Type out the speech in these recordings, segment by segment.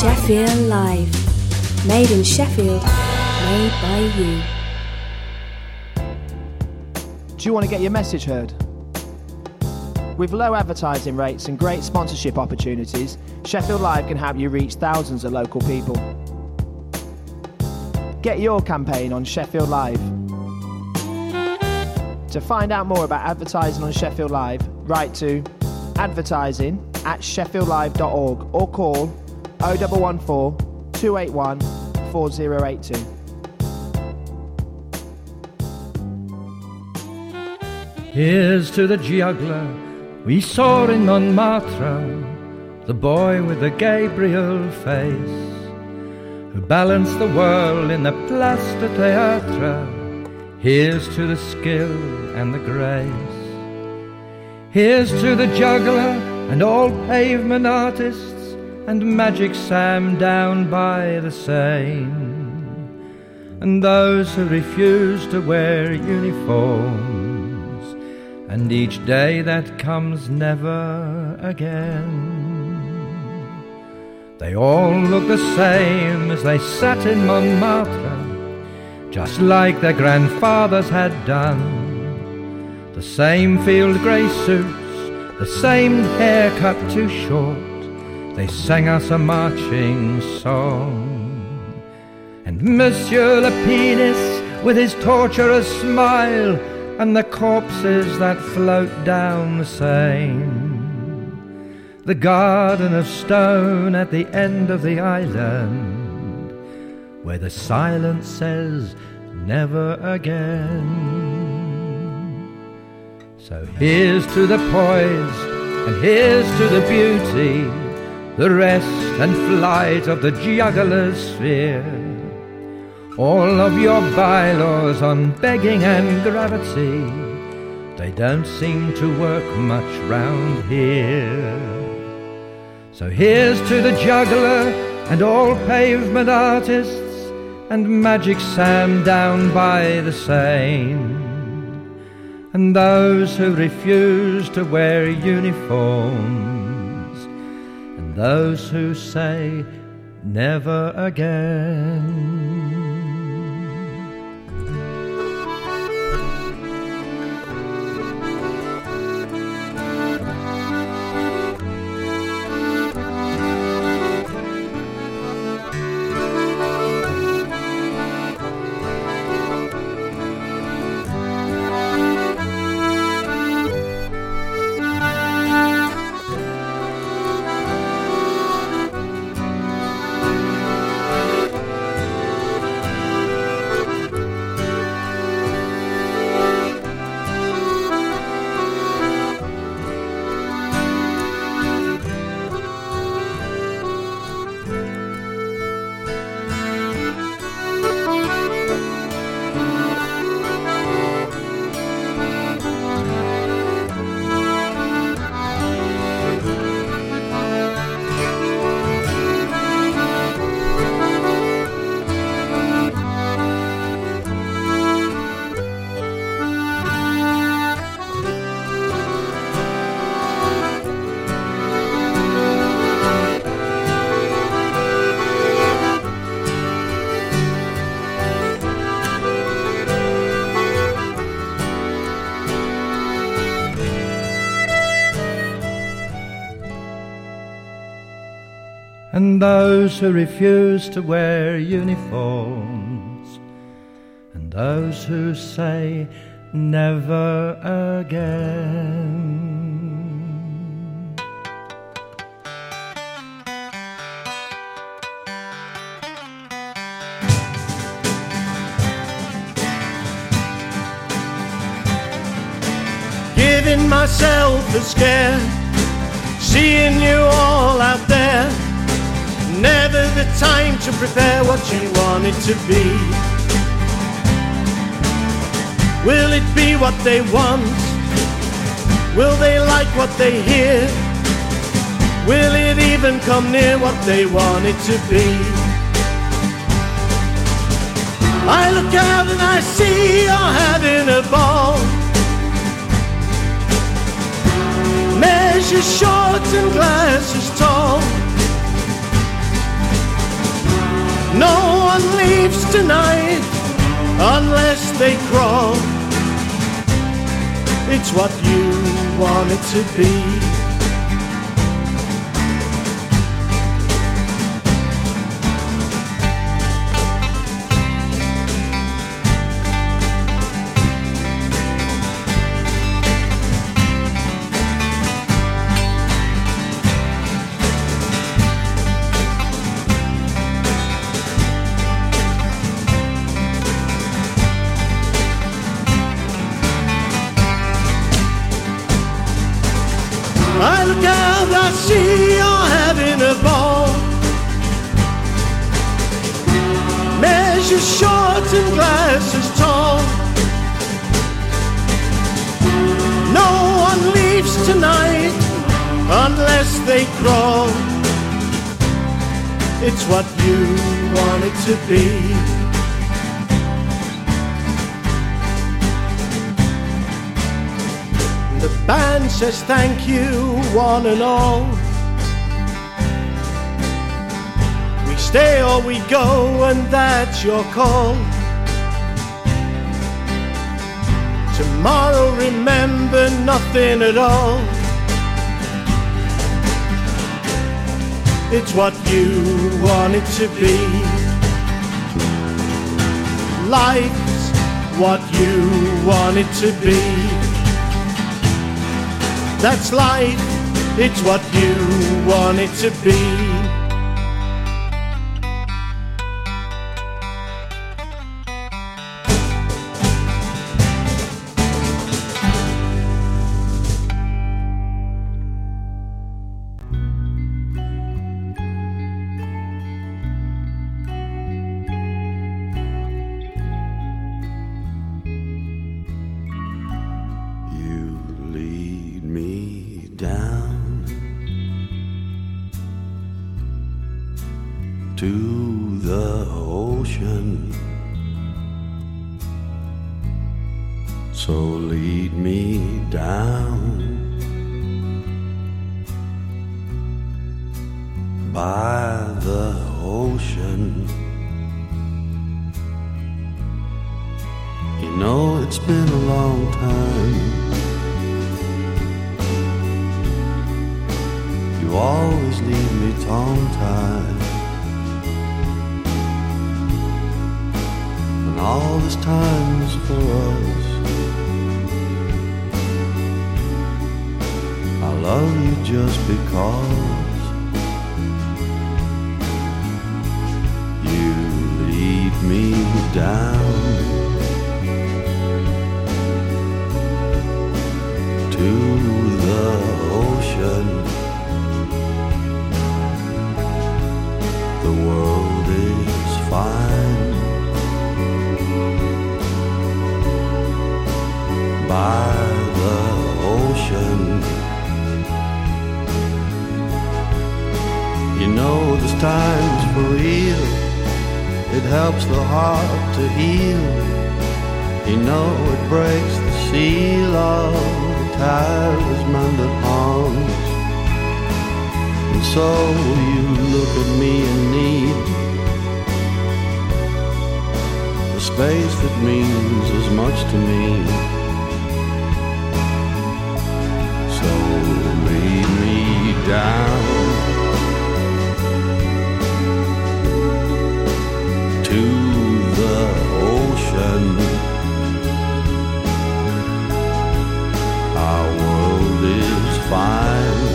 Sheffield Live. Made in Sheffield, made by you. Do you want to get your message heard? With low advertising rates and great sponsorship opportunities, Sheffield Live can help you reach thousands of local people. Get your campaign on Sheffield Live. To find out more about advertising on Sheffield Live, write to advertising@sheffieldlive.org or call 0114 281 4082. Here's to the juggler we saw in Montmartre, the boy with the Gabriel face, who balanced the world in the Place de Théâtre. Here's to the skill and the grace. Here's to the juggler and all pavement artists, and Magic Sam down by the Seine, and those who refuse to wear uniforms, and each day that comes never again. They all look the same as they sat in Montmartre, just like their grandfathers had done. The same field grey suits, the same hair cut too short. They sang us a marching song. And Monsieur le Penis with his torturous smile, and the corpses that float down the Seine. The garden of stone at the end of the island, where the silence says never again. So here's to the poise, and here's to the beauty, the rest and flight of the juggler's sphere. All of your bylaws on begging and gravity, they don't seem to work much round here. So here's to the juggler and all pavement artists, and Magic Sam down by the Seine, and those who refuse to wear uniforms, and those who say never again. And those who refuse to wear uniforms, and those who say never again. Giving myself a scare, seeing you all out there. Never the time to prepare what you want it to be. Will it be what they want? Will they like what they hear? Will it even come near what they want it to be? I look out and I see you're having a ball. Measure short and glasses tall. leaves tonight unless they crawl. It's what you want it to be. I look out, I see you're having a ball. Measure short and glasses tall. No one leaves tonight unless they crawl. It's what you want it to be. The band says thank you, one and all. We stay or we go, and that's your call. Tomorrow, remember nothing at all. It's what you want it to be. Life's what you want it to be. That's life, it's what you want it to be. To the ocean, so lead me down by the ocean. You know it's been a long time. You always leave me tongue-tied. All this time is for us. I love you just because you lead me down to the ocean. The world is fine by the ocean. You know this time's for real. It helps the heart to heal. You know it breaks the seal of the talisman that haunts. And so you look at me in need, the space that means as much to me. So lead me down to the ocean. Our world is fine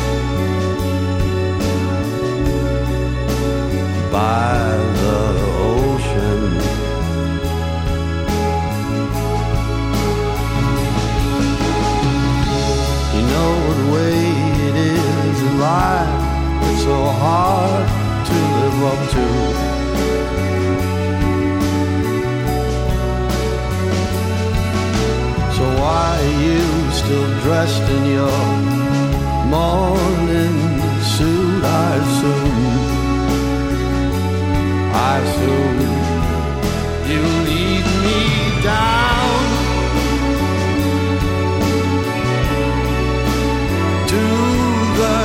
by the ocean. You know the way it is in life, it's so hard to live up to. So why are you still dressed in your morning suit? I assume you lead me down to the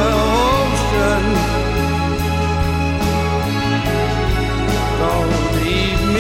ocean. Don't leave me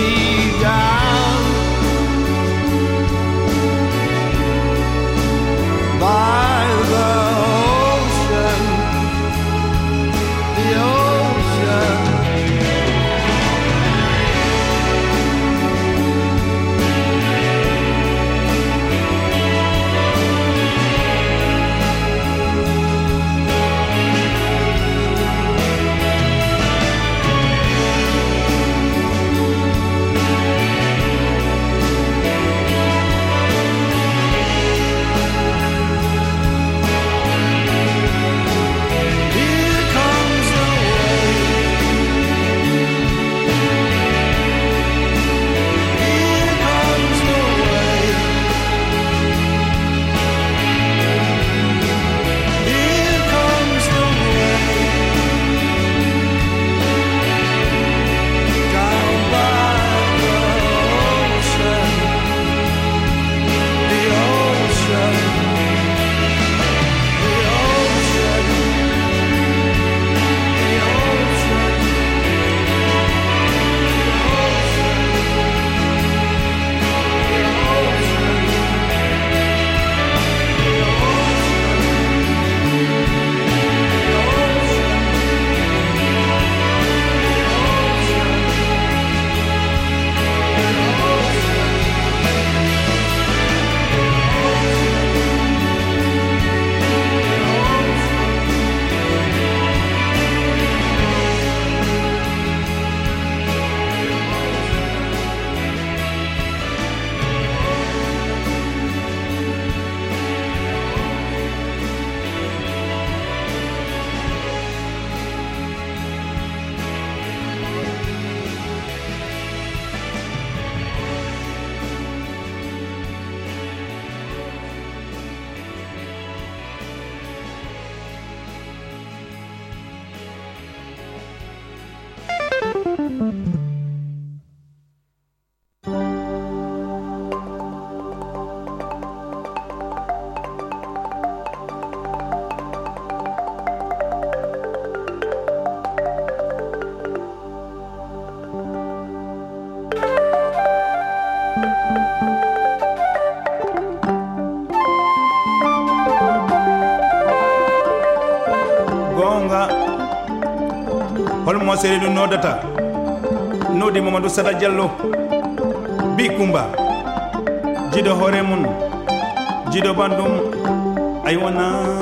holmo seredu nodata nodi Mamadou Sada Diallo bi Kumba jido hore mun jido bandum ay wona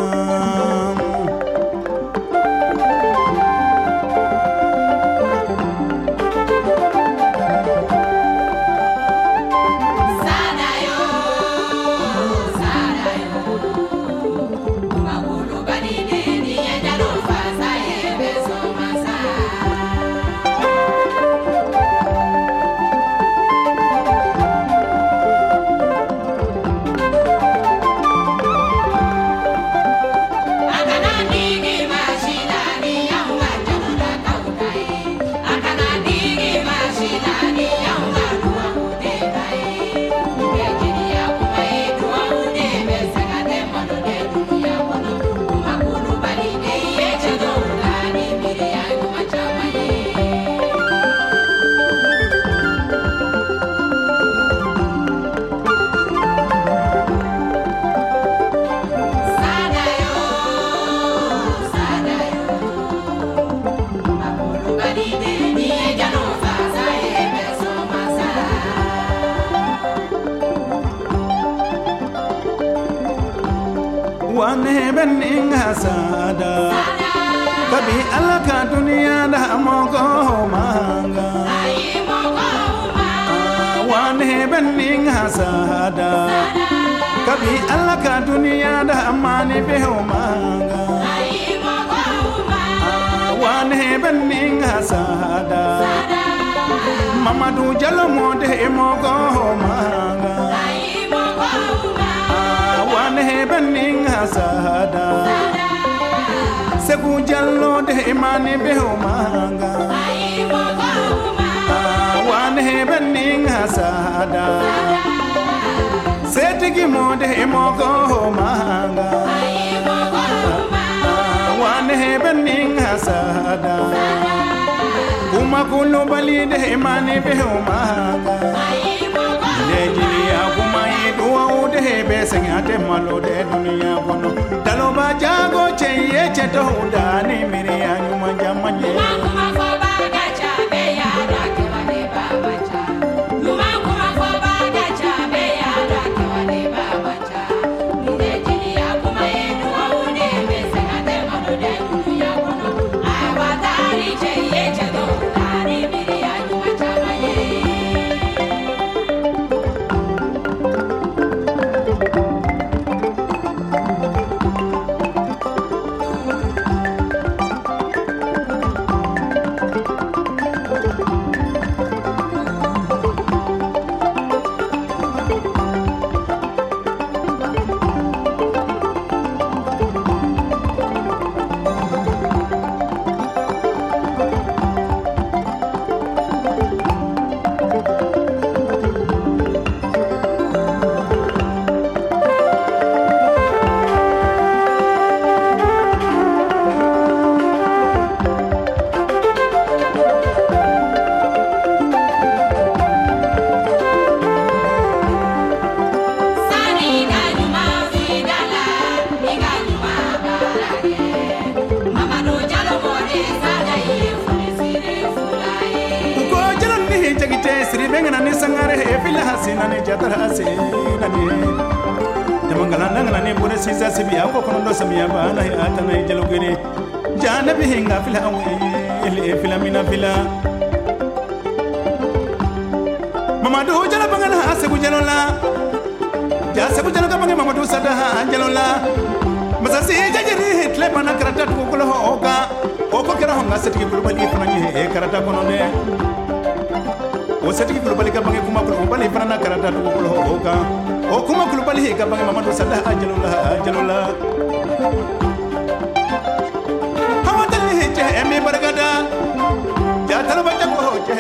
wane bening hasada kabi alaka dunia da mogo manga wane bening hasada kabi alaka dunia da mani be manga wane bening hasada Mamadou Diallo mode mogo manga wane bening hasada Seku Diallo de imani be manga wane bening hasada Setigi mode mogo manga wane bening hasada Kuma kulu bali de imani be manga Nejiliya kuma iduwa ude be sengate malo de dunia kono Daloba jago cheye cheto udani miri anyuma jamanye Kuma foba gacha be ya rake wane baba cha Kuma foba gacha be ya rake wane baba cha Nejiliya kuma iduwa ude be sengate malo de dunia kono Awadari cheye cheto udani miri anyuma jamanye Sisa sibi ako kono samia bana ata na jalogere jana bihinga fila ele fila mina fila Mamadou jala bangana asebu jalola ja sebu jaloga bangi Mamadou Sada jalola masasi jajiri hitle bana karata ko ko hoka oko kera honga setiki global ifani e karata kono ne o setiki global ka bangi kuma ko bali fana karata ko ko hoka o kuma kulubali he kabanga Mamadou Sada ajalula hawadali he emi baragada ja talaba ko je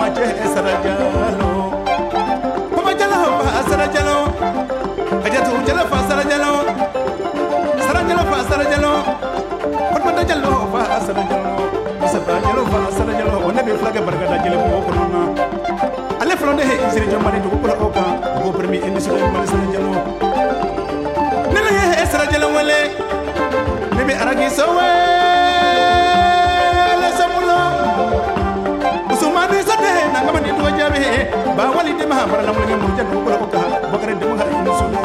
mache sarajalo Papa jalo fa sarajalo Ajatu jalo fa sarajalo Sarajalo fa sarajalo Papa jalo fa sarajalo Musafa jalo fa sarajalo Nabi flag barkada jalo ko kono Ale flonde he siri jomani to ko oka ko permi indi sire mali sarajalo Nene he sarajalo wale Nabi aragi sawe Usumani sade na kama ni to jabe ba wali de ma bara lamu ngi murja ko ko ka bakare de ma har inu sule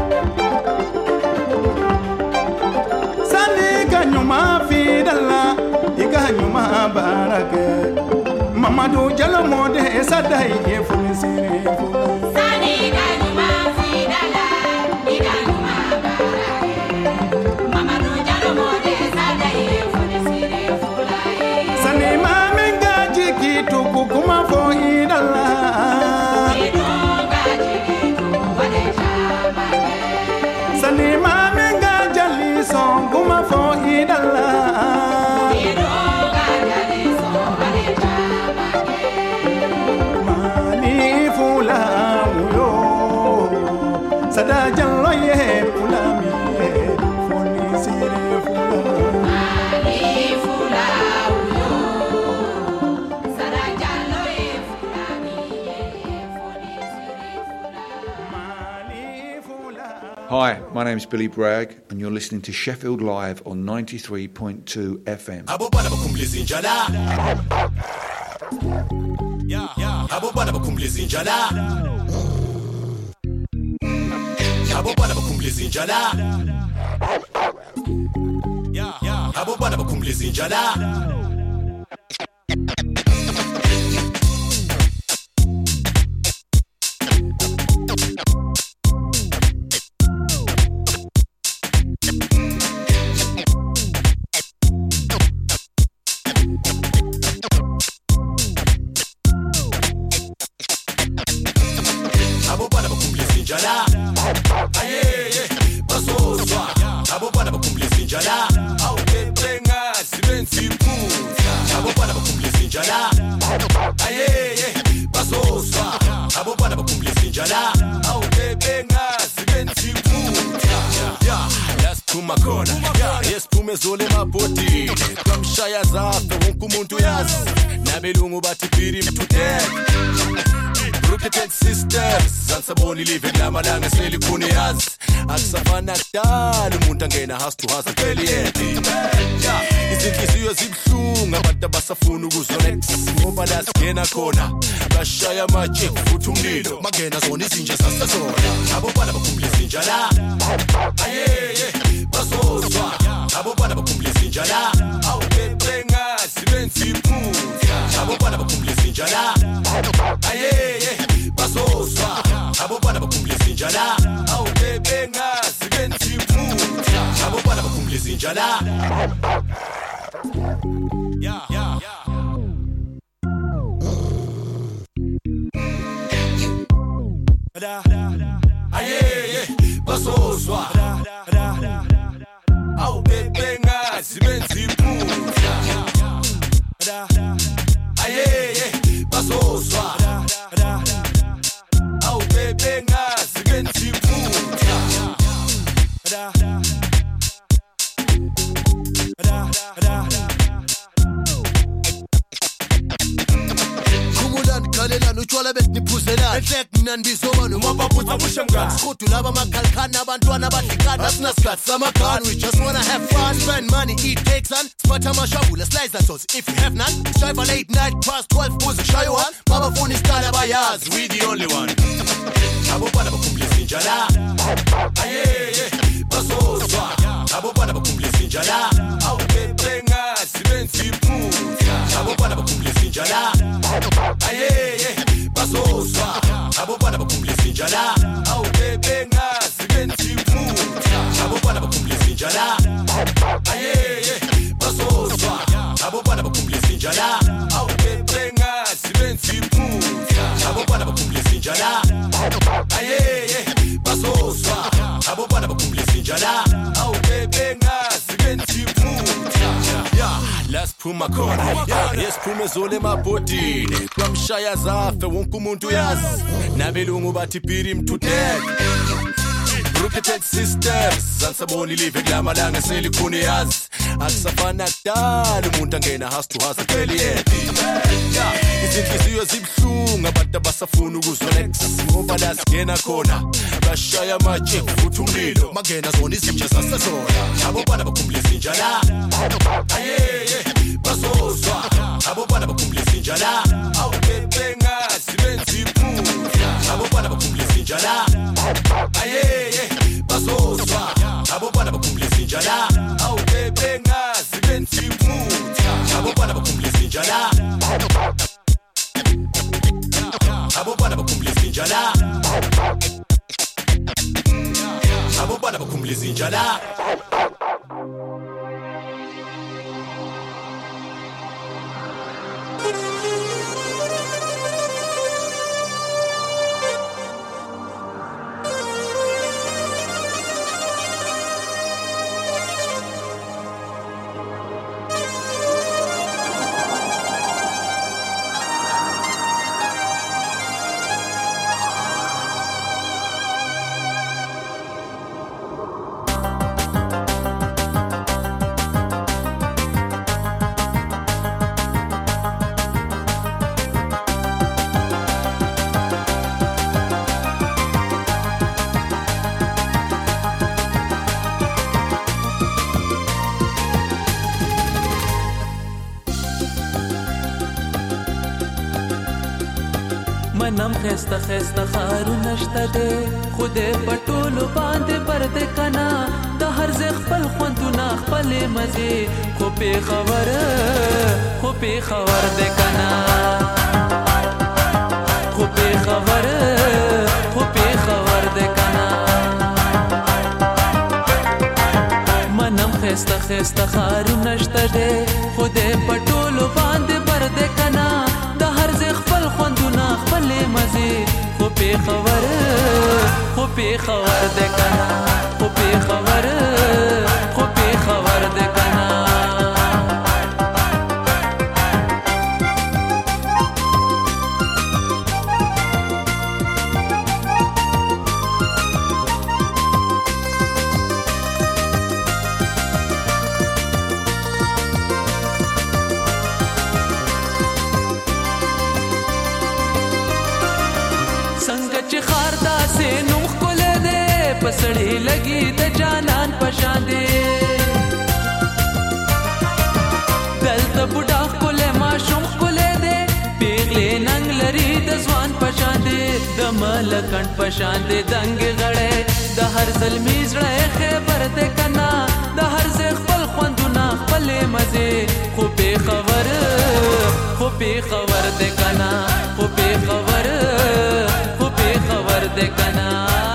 Sani kanyuma fi dalla ikanyuma barake Mamadu jalo mode sadai e funisire Sani kanyuma fi dalla ikanyuma barake Mamadu jalo mode sadai e funisire fulai Sani mamenga jikitu kukuma fo idalla Idonga jikitu wale chamake Sani mamenga jali son kuma fo idalla Idonga jali son wale chamake Mani fula uyo Sada jallo ye fula mi foni sire fula Ali fula uyo Sarajalo e fulani e foni siri fula Mani fula Hi, my name's Billy Bragg, and you're listening to Sheffield Live on 93.2 FM. Abo bana bakumbliza injala Abo bana bakumbliza injala Abo bana bakumbliza injala Abo bana bakumbliza injala Abo bana bakumbliza injala Ayeye basozwa Abo bana bakumbliza injala Au bebenga sibenzi putsa Abo bana bakumbliza injala Ayeye basozwa Abo bana bakumbliza injala Au bebenga sibenzi putsa Let's puma kona Yes pume zole maboti Kamshaya zafe wonke umuntu yazi Nabelungu bathi piri mtudek Rookie sisters Zansaboni living lamalanga seli kuni yazi Akusafana kudala umuntu angena house to house apheli yedi Izinhliziyo zibhlungu abantu abasafuna ukuzonex ngoba la singena khona bashaya amaje futhi umlilo mangena zona izinja sasazona abo bana bakumbliza injala ayeye basozwa abo bana bakumbliza injala awu bebenga sibenzi putsa abo bana bakumbliza injala ayeye basozwa abo bana bakumbliza injala awu bebenga sibenzi putsa abo bana bakumbliza injala ayeye basozwa awu bebenga sibenzi putsa ayeye basozwa awu bebenga sibenzi putsa Khalelana utshwala betniphuzelana enhlek mina ndizoba nomababutha bushemgani sikhudu laba makhalkhana abantwana abadlikana asinasikhathi samagani we just wanna have fun spend money eat cakes and spatha amashabula slice that sauce if you have none strive a late night past 12 buze shayo one baba funa isikala bayazi we the only one abo bana bakumbliza injala ayeye basozwa abo bana bakumbliza injala awu bebenga sibenzi putsa abo bana bakumbliza injala ayeye basozwa abo bana bakumbliza injala awu bebenga sibenzi putsa abo bana bakumbliza injala ayeye basozwa abo bana bakumbliza injala awu bebenga sibenzi putsa abo bana bakumbliza injala ayeye basozwa abo bana bakumbliza injala awu bebenga sibenzi putsa siphuma khona yesiphume zole emabhodini kwamshaya zafe wonke umuntu uyazi nabelungu bathi piri to death Rocket sisters sansaboni live kulamalanga selikhuni yazi akusafana kudala umuntu angena house to house pheli yethi izinhliziyo zibhlungu abantu abasafuna ukuzonetha ngoba la singena khona bashaya amaje futhi umlilo mangena zona izinja zasezona abo bana bakhumbula izinja la ayeye bazozwa abo bana bakhumbula izinja la awubebenga sibenzi iphutha abo bana bakhumbula izinja la ayeye bazozwa abo bana bakhumbula izinja la awubebenga sibenzi iphutha abo bana bakhumbula izinja la abo bana bakhumbula izinja la abo bana bakhumbula izinja la منم خسته خسته خارو نشته ده خوده پټولو باندې پرده کنا د هر ځای خپل خوندونه خپل مزه خو په خبر ده کنا خو په خبر ده کنا منم خسته خسته خارو نشته ده خوده پټولو باندې پرده کنا د هر ځای خپل خوندونه خپل مزه خو په خبر ده کنا خو په خبر ده کنا پسړی لګي د جانان پشاندې دلته بوډا کوله ما شوم کوله دې پیغلې ننګ لري د ځوان پشاندې د ملکن پشاندې دنګ غړې د هر زلمی زړه خبر دې کنا د هر ځای خپل خوندونه خپل مزه خو په خبر دې کنا خو په خبر دې کنا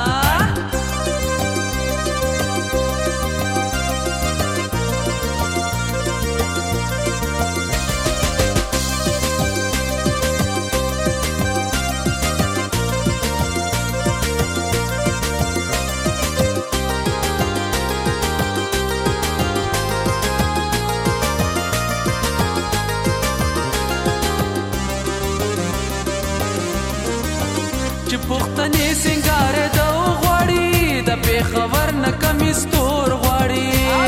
پختنی سنگار دو غواړي د په خبر نه کمی ستور غواړي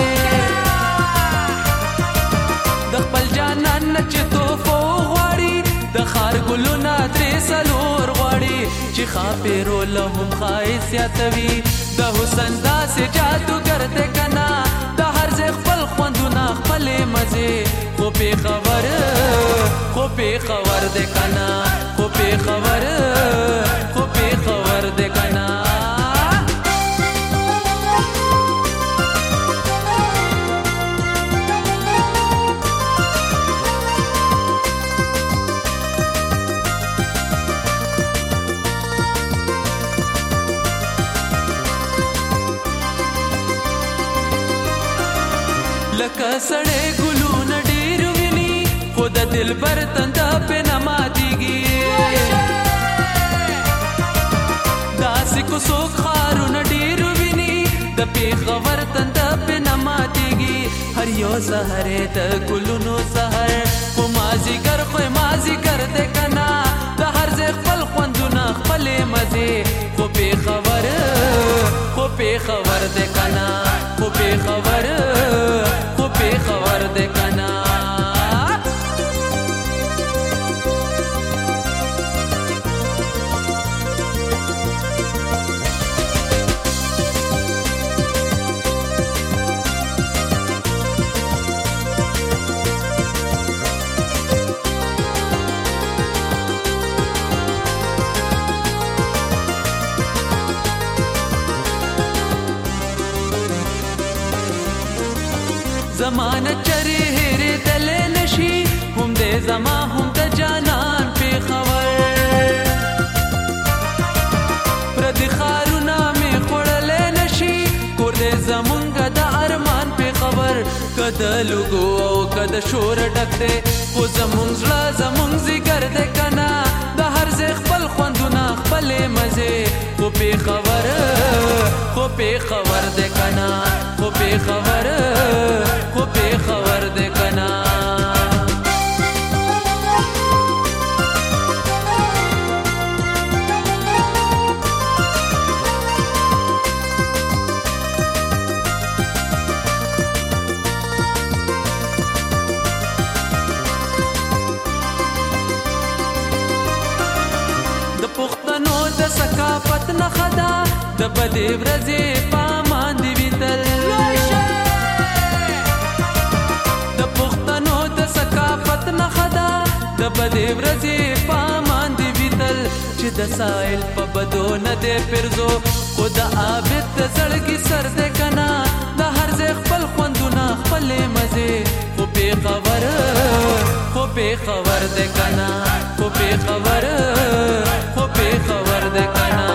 د خپل جانان نه چې توفو غواړي د خار ګلونه درې سلور غواړي چې خاپېرو له هم ښایست زیاتوي د حسن داسې جادوګر دی کنه د هر ځای خپل خوندونه خپل مزې خو په خبر دی کنه خو په خبر دی کنه لکه سړی ګلونه ډېر ویني خو د دلبر تنده پې نه ماتېږي داسې کوڅو ښارونه ډېر ویني د پېښور تنده پې نه ماتېږي هر یو سحر د ګلونو سحر خو مازیګر خو مازیګر د کنا د هر ځای خپل خوندونه خپل مزه خو به خبر د کنا خو به خبر د کنا زمانه چری هری دل نشي هم دې زما هم د جانان په خبر پر دې خارونه می خړل نشي کور دې زمونږ د ارمان په خبر کده لګو او کده شور ډکته خو زمونږ زړه زمونږ زیګر دې کنا د هر ځای خپل خوندونه خپل مزه خو په خبر دې کنا خو په خبر دې کنا د پښتنو د ثقافت نه خدا د بدې ورځې پامان دی ویتل د پښتنو د ثقافت نه خدا د بدې ورځې پامان دی ویتل چې د سایل په بدو نه دی پرزو خود عابد د زړګي سر دې کنا د هر ځای خپل خوندونه خپل مزه خو به خبر دې کنا خو به خبر دې کنا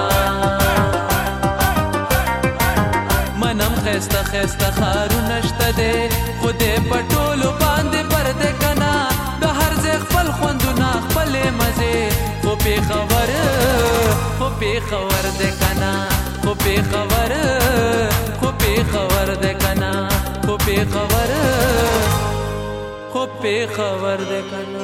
منم خسته خارو نشته دې خو دې پټولو باندې پر دې کنا د هر ځای خپل خوندونه خپل مزه خو به خبر دې کنا خو به خبر دې کنا خو به خبر دې کنا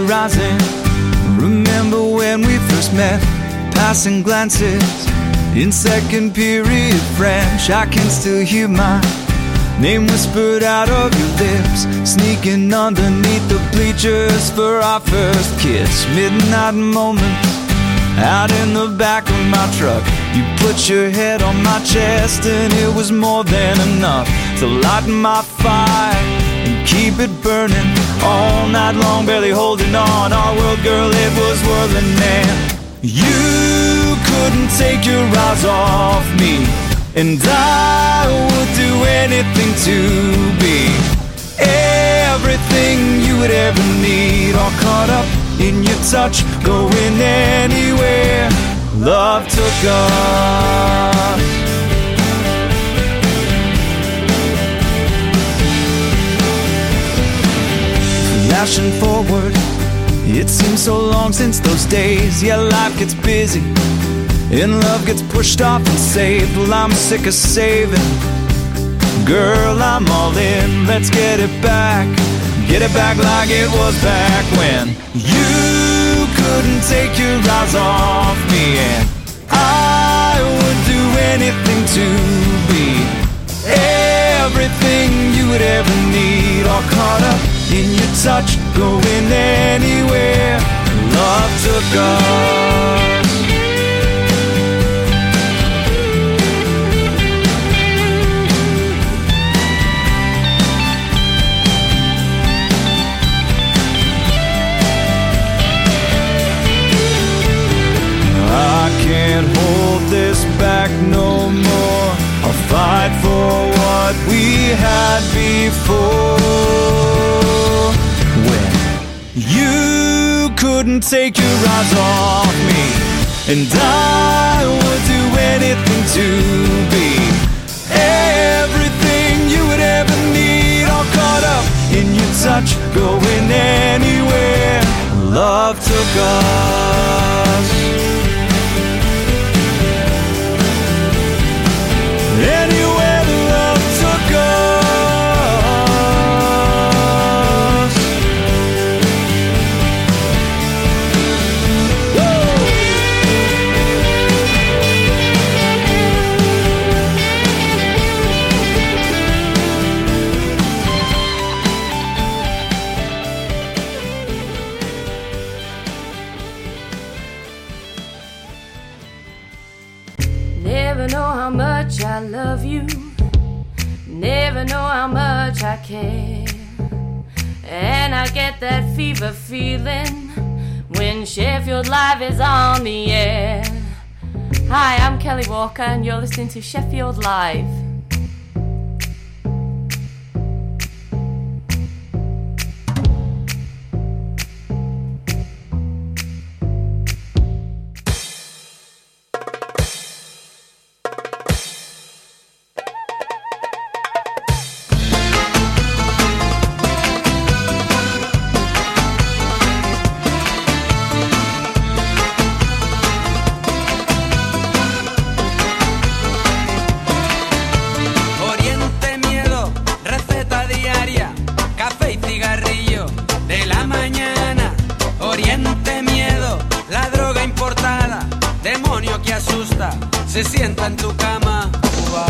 rising. Remember when we first met, passing glances in second period French. I can still hear my name whispered out of your lips, sneaking underneath the bleachers for our first kiss. Midnight moments out in the back of my truck. You put your head on my chest and it was more than enough to light my fire and keep it burning all night long, barely holding on. Our world, girl, it was whirling and you couldn't take your eyes off me, and I would do anything to be everything you would ever need. All caught up in your touch, going anywhere love took us. Flashing forward, it seems so long since those days. Yeah, life gets busy and love gets pushed off and saved. Well, I'm sick of saving. Girl, I'm all in. Let's get it back. Get it back like it was back when you couldn't take your eyes off me, and I would do anything to be everything you would ever need. All caught up in your touch, going anywhere love took us. I can't hold this back no more. I'll fight for what we had before. When you couldn't take your eyes off me, and I would do anything to be everything you would ever need. All caught up in your touch, going anywhere love took us. Anywhere love took us. Never know how much I love you, never know how much I care, and I get that fever feeling when Sheffield Live is on the air. Hi, I'm Kelly Walker and you're listening to Sheffield Live. Se sienta en tu cama, Cuba.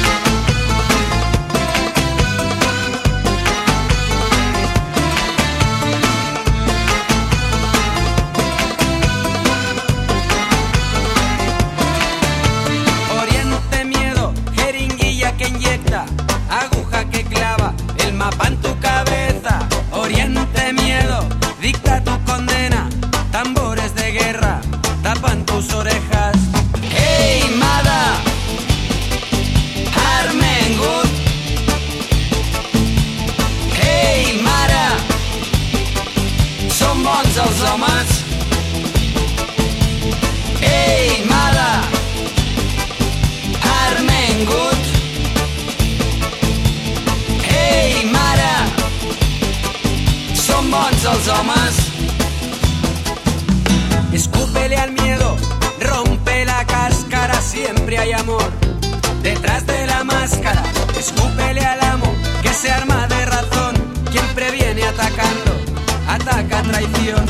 Oriente miedo, jeringuilla que inyecta, aguja que clava, el mapa en tu cabeza. Oriente miedo, dicta tu condena, tambores de guerra, tapan tus orejas. Hey, Mada, Armengut. Hey, Mara, som bons els homes. Hey, Mada, Armengut. Hey, Mara, som bons els homes. Escúpele al miedo, rompe la cáscara, siempre hay amor detrás de la máscara. Escúpele al amo que se arma de razón, quien previene atacando a ataca a traición.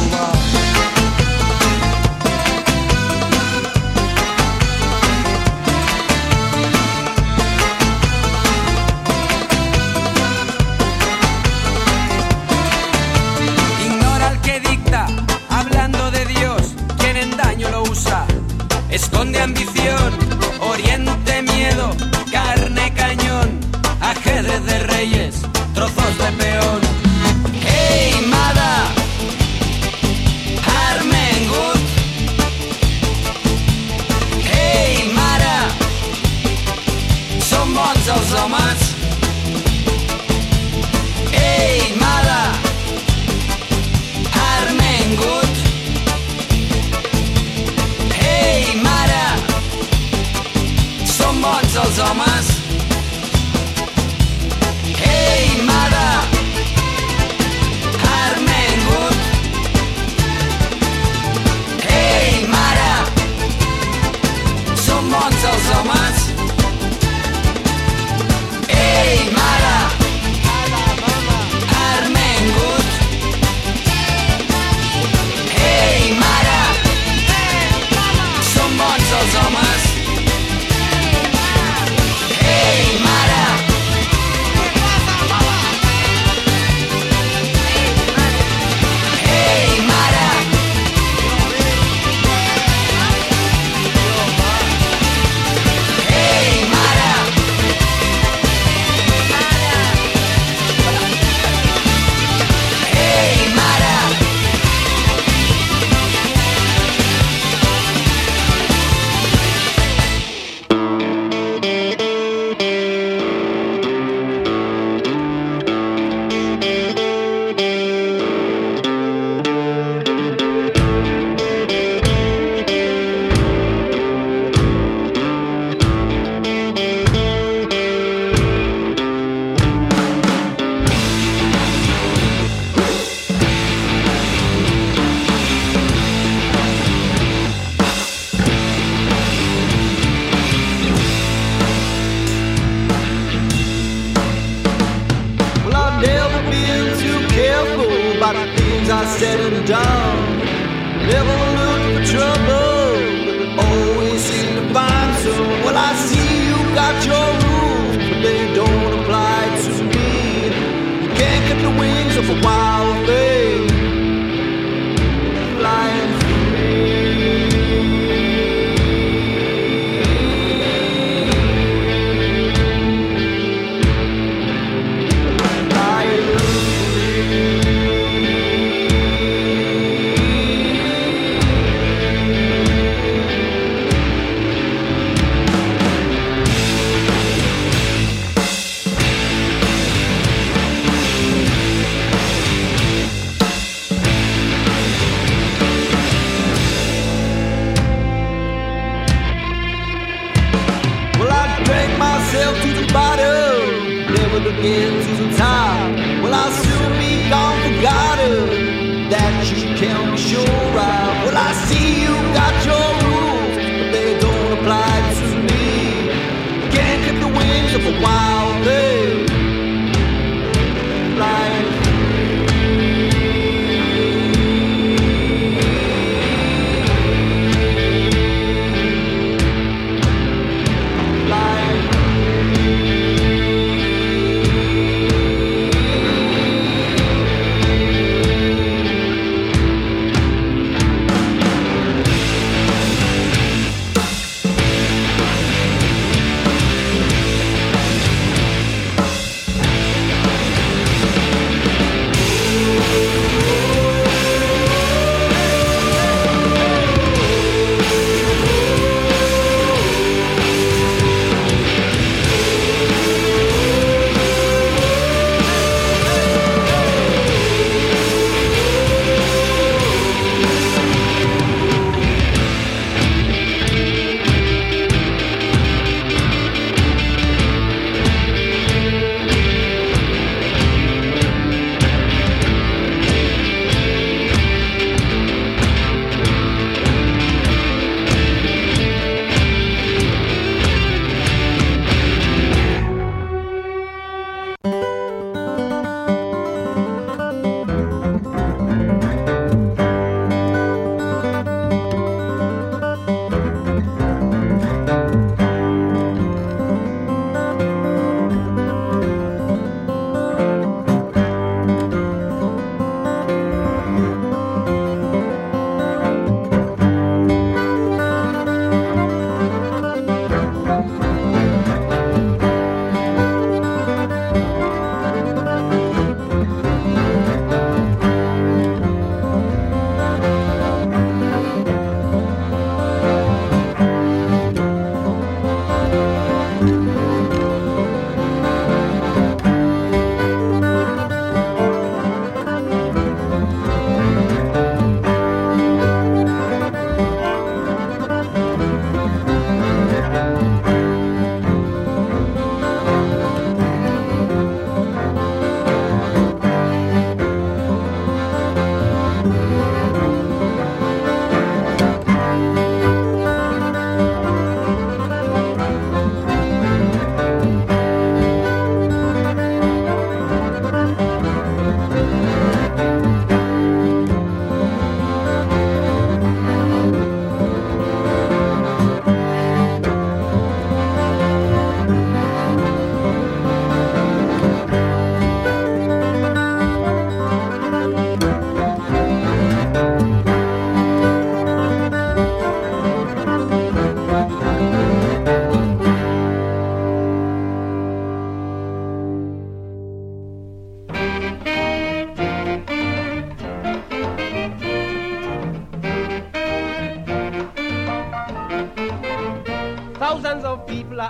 Ignora al que dicta, hablando de Dios, quien en daño lo usa. Esconde ambición, oriente miedo, carne cañón, ajedrez de reyes, trozos de peón. Hey, Mada, Armengut. Hey, Mara, som bons els homes. Hey, Mada, Armengut. Hey, mare, som bons els homes. Hey, mare, Armengut. Hey, mare, som bons els homes. Hey, mare, Armengut. Hey, mare, som bons els homes. Ei, mare! Ei, mare! Ei, mare! Ei, mare! Well, I've never been too careful about the things I said and done. Never looked for trouble, but always seem to find some. Well, I see you got your rules, but they don't apply to me. You can't get the wings of a wild thing flying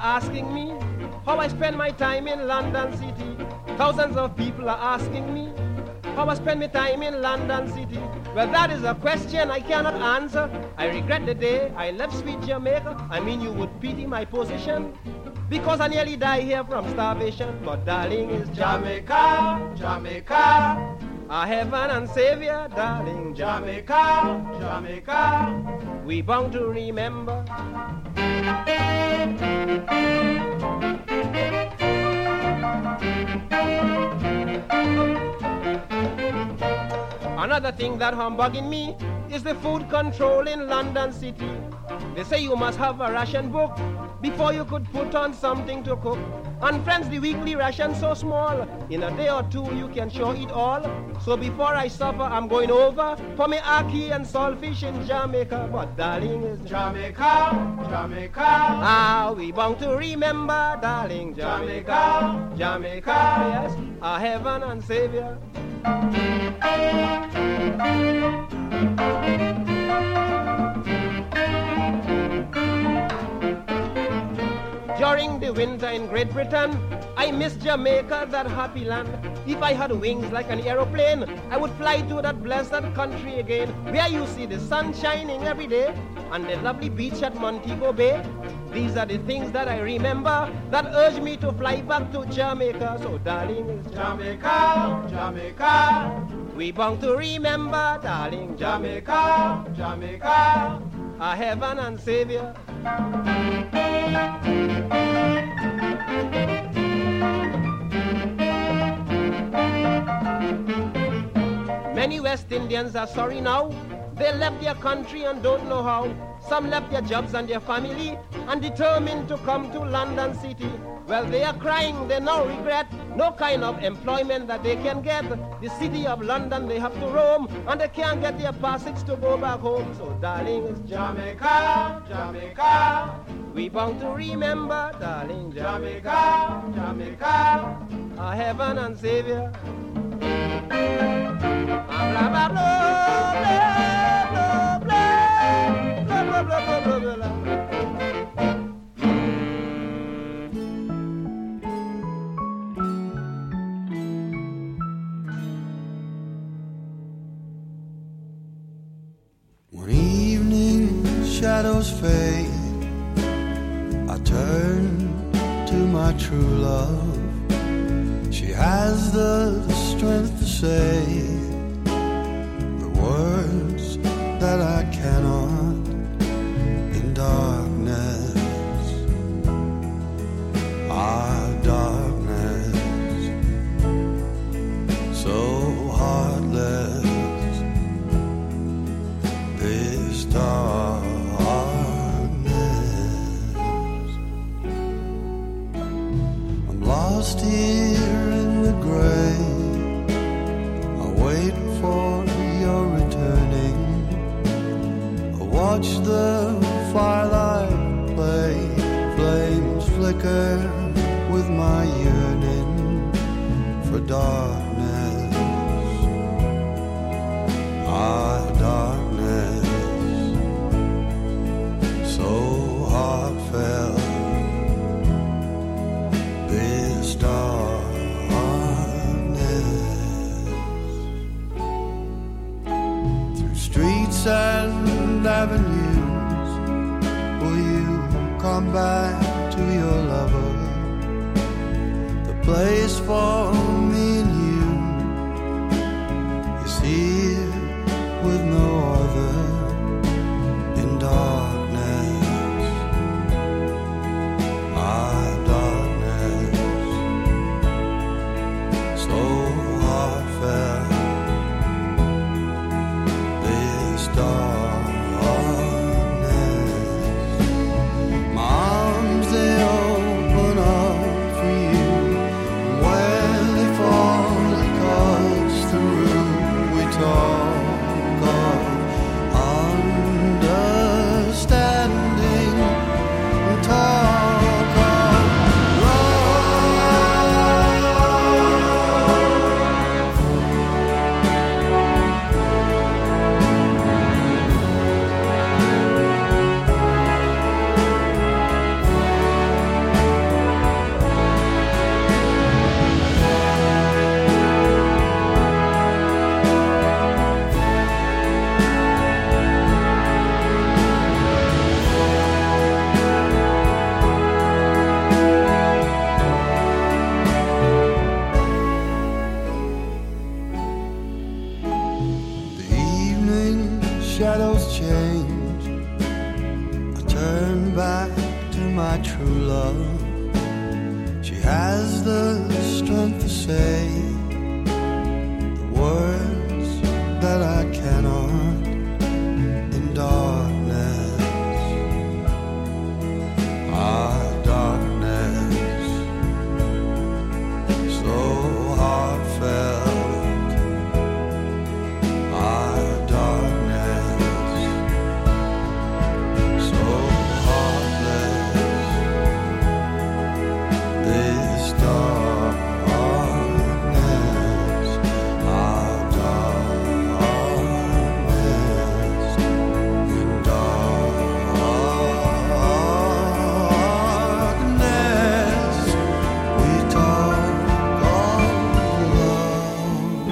asking me how I spend my time in London City. Thousands of people are asking me how I spend my time in London City. Well, that is a question I cannot answer. I regret the day I left sweet Jamaica. I mean, you would pity my position, because I nearly die here from starvation. But darling, is Jamaica, Jamaica, our heaven and savior, darling. Jamaica, Jamaica, we bound to remember. Another thing that humbugging me is the food control in London City. They say you must have a ration book before you could put on something to cook. And friends, the weekly ration's so small, in a day or two you can sure eat all. So before I suffer, I'm going over for me ackee and saltfish in Jamaica. But darling, is Jamaica, Jamaica, ah, we bound to remember, darling. Jamaica, Jamaica, yes, our heaven and savior. During the winter in Great Britain, I miss Jamaica, that happy land. If I had wings like an aeroplane, I would fly to that blessed country again, where you see the sun shining every day and the lovely beach at Montego Bay. These are the things that I remember that urge me to fly back to Jamaica. So darling, is Jamaica, Jamaica, we bound to remember, darling. Jamaica, Jamaica, our heaven and savior. Many West Indians are sorry now. They left their country and don't know how. Some left their jobs and their family and determined to come to London City. Well, they are crying, they now regret no kind of employment that they can get. The city of London they have to roam, and they can't get their passage to go back home. So darling, it's Jamaica, Jamaica, we bound to remember, darling. Jamaica, Jamaica, our heaven and savior. Blah, blah, blah, blah, blah, blah, blah, blah, blah, blah, blah, blah. One evening, shadows fade. I turn to my true love. She has the strength to say the words that I cannot in darkness. Ah, darkness, so heartless. This darkness, I'm lost here in the gray. I wait for your returning. I watch the firelight play, flames flicker with my yearning for darkness. Ah, darkness, so heartfelt. This darkness, through streets and avenues, will you come back to your lover? The place for me and you is here with no other in darkness. Ah, darkness, so heartfelt. This darkness, my arms they open up for you. Where shadows change, I turn back to my true love. She has the strength to say the words that I cannot in darkness. Darkness, so heartfelt. Darkness, so heartless. This darkness, darkness, in darkness, we talk of love.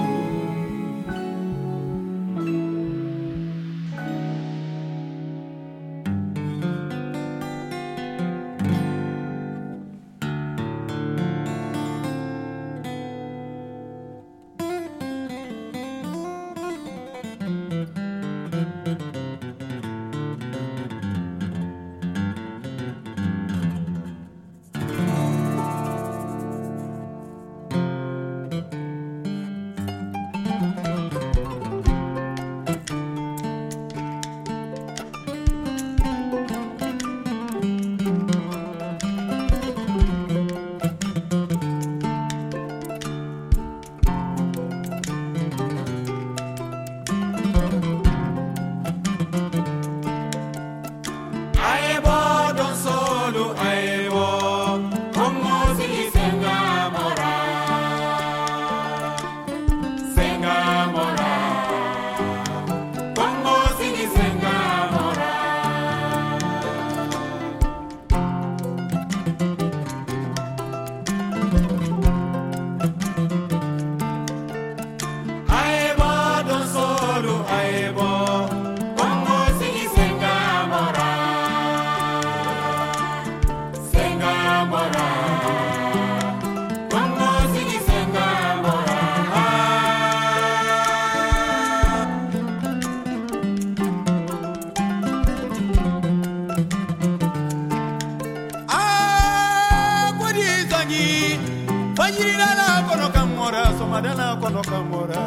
Madana kono kamora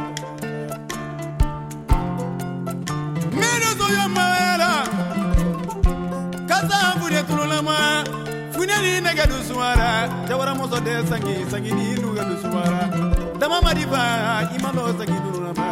Meno zoyo mawera Kaza mfude tululama Funeli nega dusuara Jawara mozo de sangi ni inuga dusuara Dama madiba imano sangi tululama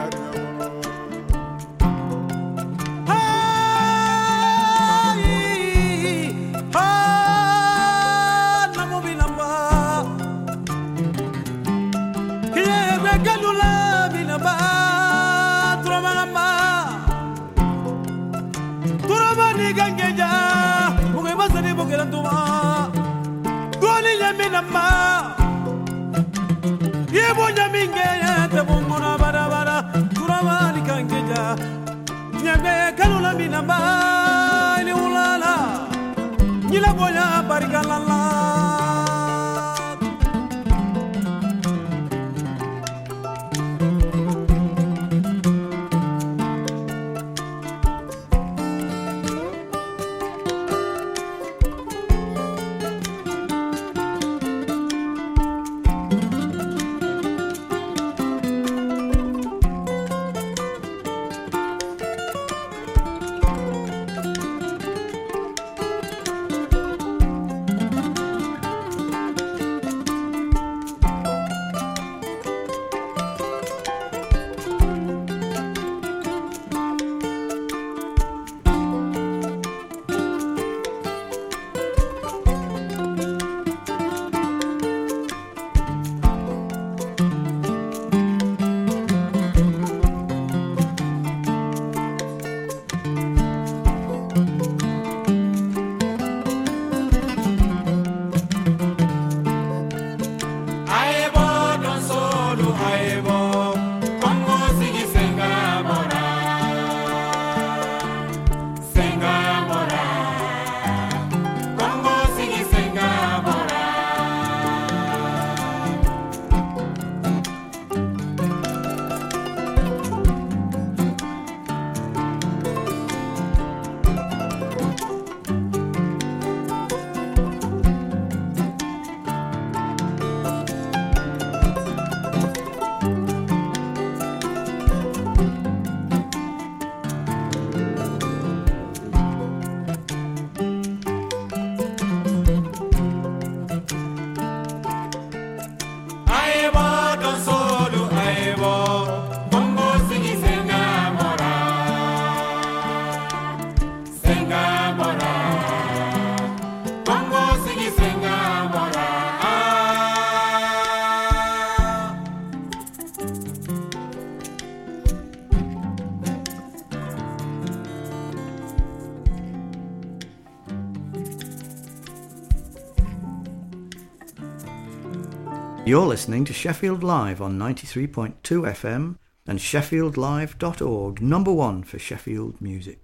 You're listening to Sheffield Live on 93.2 FM and sheffieldlive.org, number one for Sheffield music.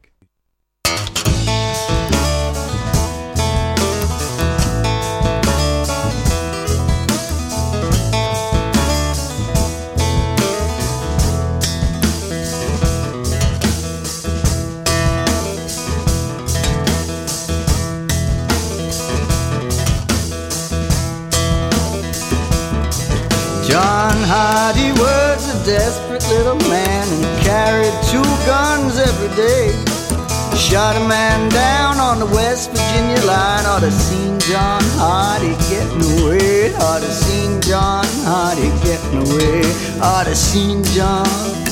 John Hardy was a desperate little man and carried 2 guns every day. Shot a man down on the West Virginia line. Ought to seen John Hardy getting away. Ought to seen John Hardy getting away. Ought to seen John.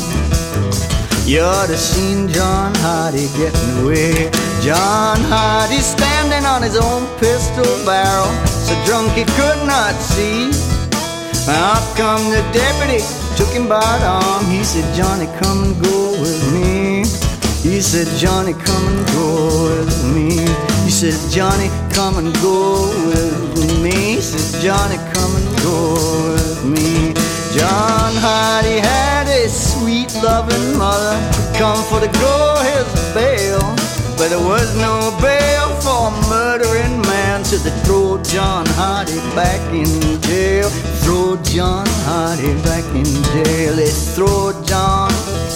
You ought to seen John Hardy getting away. John Hardy standing on his own pistol barrel, so drunk he could not see. Up come the deputy, took him by the arm. He said, Johnny, come and go with me. He said, Johnny, come and go with me. He said, Johnny, come and go with me. He said, Johnny, come and go with me. John Hardy had a sweet loving mother who come for to grow his bail, but there was no bail for a murdering man, so they throw John Hardy back in jail. Throw John Hardy back in jail. They throw John,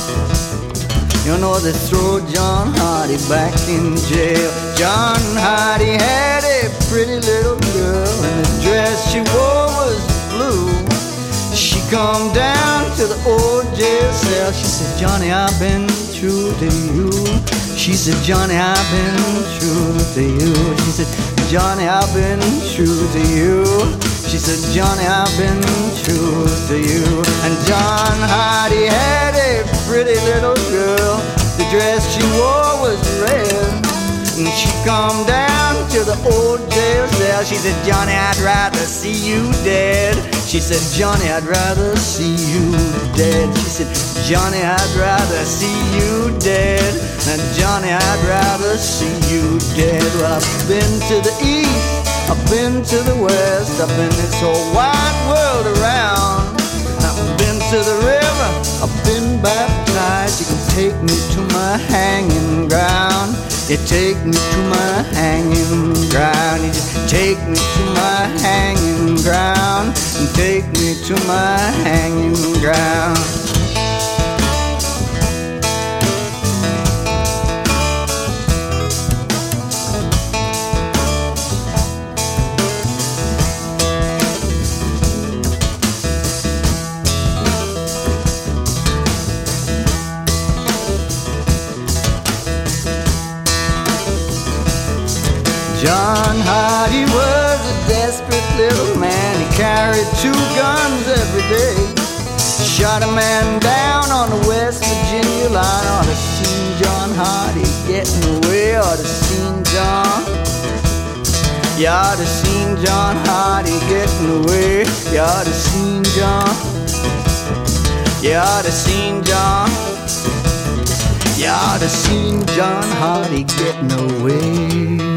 you know, they throw John Hardy back in jail. John Hardy had a pretty little girl, and the dress she wore was blue. She come down to the old jail cell. She said, Johnny, I've been true to you. She said, Johnny, I've been true to you. She said, Johnny, I've been true to you. She said, Johnny, I've been true to you. And John Hardy had a pretty little girl. The dress she wore was red, and she come down to the old jail cell. She said, Johnny, I'd rather see you dead. She said, Johnny, I'd rather see you dead. She said, Johnny, I'd rather see you dead. And Johnny, I'd rather see you dead. Well, I've been to the east, I've been to the west, I've been this whole wide world around. I've been to the river, I've been baptized. You can take me to my hanging ground. You take me to my hanging ground. You just take me to my hanging ground. And take me to my hanging ground. John Hardy was a desperate little man. He carried 2 guns every day. Shot a man down on the West Virginia line. Ought to seen John Hardy getting away. Ought to seen John. You ought to seen John Hardy getting away. You ought to seen John. You ought to seen John. You ought to seen John Hardy getting away.